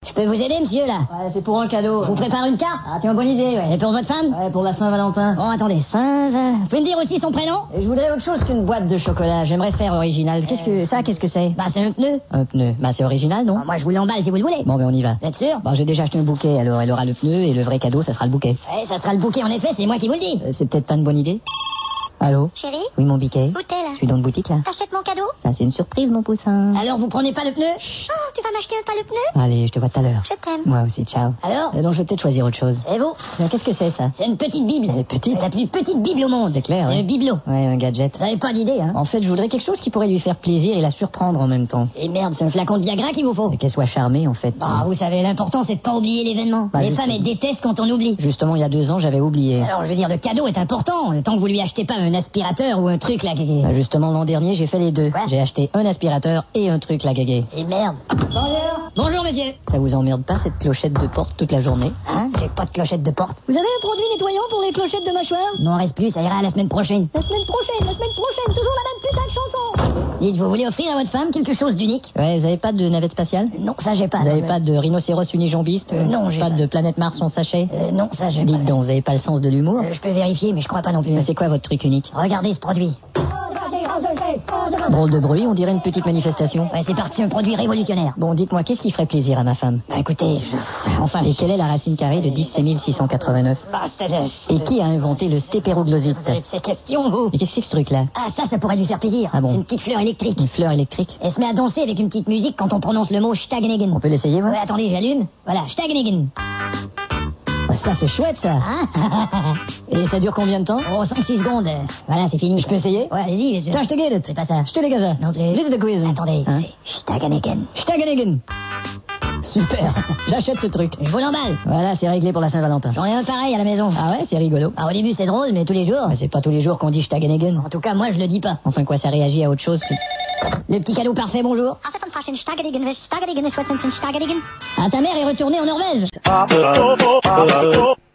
Je peux vous aider, monsieur, là? Ouais, c'est pour un cadeau. Je vous prépare une carte? Ah, tiens, bonne idée, ouais. C'est pour votre femme? Ouais, pour la Saint-Valentin. Bon, attendez, Vous pouvez me dire aussi son prénom? Et je voudrais autre chose qu'une boîte de chocolat. J'aimerais faire original. Qu'est-ce que c'est? Bah, c'est un pneu. Un pneu. Bah, c'est original, non? Bah, moi, je vous l'emballe si vous le voulez. Bon, ben, on y va. Vous êtes sûr? Bon, j'ai déjà acheté un bouquet, alors elle aura le pneu et le vrai cadeau, ça sera le bouquet. Ouais, ça sera le bouquet, en effet, c'est moi qui vous le dis. C'est peut-être pas une bonne idée? Allô? Chérie, Oui, mon biquet. où t'es là? Je suis dans le boutique, là. T'achètes mon cadeau? Ça, c'est une surprise, mon poussin. Alors, vous prenez pas le pneu? Oh, tu vas m'acheter pas le pneu? Allez, je te vois tout à l'heure. Je t'aime. Moi aussi, ciao. Alors? Donc, je vais peut-être choisir autre chose. Et vous? Mais qu'est-ce que c'est, ça? C'est une petite bible. Elle est petite? La plus petite bible au monde. C'est clair, C'est ouais. un bibelot. Ouais, un gadget. Vous avez pas d'idée, hein? En fait, je voudrais quelque chose qui pourrait lui faire plaisir et la surprendre en même temps. Et merde, c'est un flacon de Viagra qu'il vous faut. Et qu'elle soit charmée, en fait. Bah, vous savez, l'important, c'est de pas oublier l'événement. Bah, Les justement. femmes, elles détestent quand on oublie. Justement, il y a 2 ans, j'avais oublié. Alors, je veux dire, le cadeau est important, tant que vous lui achetez pas un aspirateur ou un truc, là, Bah, justement, l'an dernier, j'ai fait les deux. Quoi? J'ai acheté un aspirateur et un truc la gaguet. Et merde. Bonjour, monsieur. Ça vous emmerde pas, cette clochette de porte toute la journée? Hein? J'ai pas de clochette de porte. Vous avez un produit nettoyant pour les clochettes de mâchoire? Non, reste plus, ça ira à la semaine prochaine. La semaine prochaine, toujours la même putain de chanson! Dites, vous voulez offrir à votre femme quelque chose d'unique? Ouais, vous avez pas de navette spatiale? Non, ça, j'ai pas. Vous avez pas de rhinocéros unijambiste? Non, j'ai pas. de planète Mars en sachet? Non, ça, j'ai pas. Dites donc, vous avez pas le sens de l'humour? Je peux vérifier, mais je crois pas non plus. Mais c'est quoi votre truc unique? Regardez ce produit. Drôle de bruit, on dirait une petite manifestation. Ouais, c'est parti, un produit révolutionnaire. Bon, dites-moi, qu'est-ce qui ferait plaisir à ma femme? Bah, écoutez, enfin... Et quelle est la racine carrée de 10 689? Bah, Et qui a inventé le stépéroglosite? Vous avez de ces questions, vous? Mais qu'est-ce que c'est que ce truc-là? Ah, ça pourrait lui faire plaisir. Ah bon? C'est une petite fleur électrique. Une fleur électrique? Elle se met à danser avec une petite musique quand on prononce le mot Stagnigen. On peut l'essayer, moi? Ouais, attendez, j'allume. Voilà, Stagnigen. Ah, ça, c'est chouette, ça. Hein? Et ça dure combien de temps? Oh, 5-6 secondes. Voilà, c'est fini. Je peux essayer? Ouais, allez-y, bien sûr. Tiens, je te guide. C'est pas ça. Je te les gaza. Non, c'est... Liste de quiz. Attendez, Hein? c'est Stagnigen. Stagenigen. Super. J'achète ce truc. Je vous l'emballe. Voilà, c'est réglé pour la Saint-Valentin. J'en ai un pareil à la maison. Ah ouais, c'est rigolo. Ah, au début, c'est drôle, mais tous les jours... Bah, c'est pas tous les jours qu'on dit Stagenigen. En tout cas, moi, je le dis pas. Enfin, quoi, ça réagit à autre chose que... Le petit cadeau parfait, bonjour. Als het van Stagerigen is, Stagerigen is wat met een Stagerigen. Ah, ta mère est retournée en Norvège.